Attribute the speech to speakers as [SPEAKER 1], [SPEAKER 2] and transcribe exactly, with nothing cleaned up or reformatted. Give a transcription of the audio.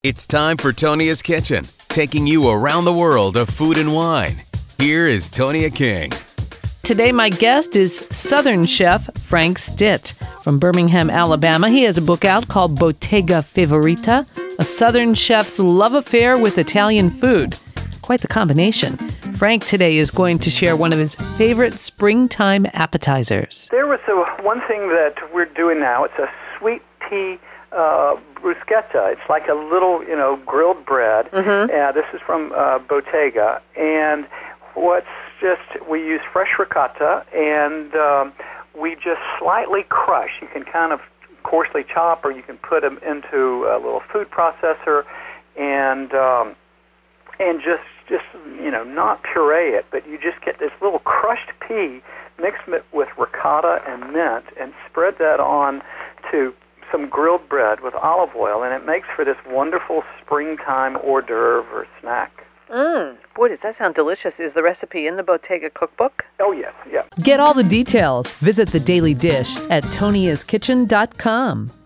[SPEAKER 1] It's time for Tonia's Kitchen, taking you around the world of food and wine. Here is Tonia King.
[SPEAKER 2] Today, my guest is Southern chef Frank Stitt from Birmingham, Alabama. He has a book out called Bottega Favorita, a Southern chef's love affair with Italian food. Quite the combination. Frank today is going to share one of his favorite springtime appetizers.
[SPEAKER 3] There was a, one thing that we're doing now. It's a sweet pea uh, bruschetta. It's like a little, you know, grilled bread. Mm-hmm. Uh, this is from uh, Bottega. And what's just, we use fresh ricotta, and um, we just slightly crush. You can kind of coarsely chop, or you can put them into a little food processor, and um, and just, just, you know, not puree it, but you just get this little crushed pea, mix it with ricotta and mint, and spread that on to some grilled bread with olive oil, and it makes for this wonderful springtime hors d'oeuvre or snack.
[SPEAKER 2] Mmm, boy, does that sound delicious. Is the recipe in the Bottega cookbook?
[SPEAKER 3] Oh, yes, yeah.
[SPEAKER 2] Get all the details. Visit The Daily Dish at tonias kitchen dot com.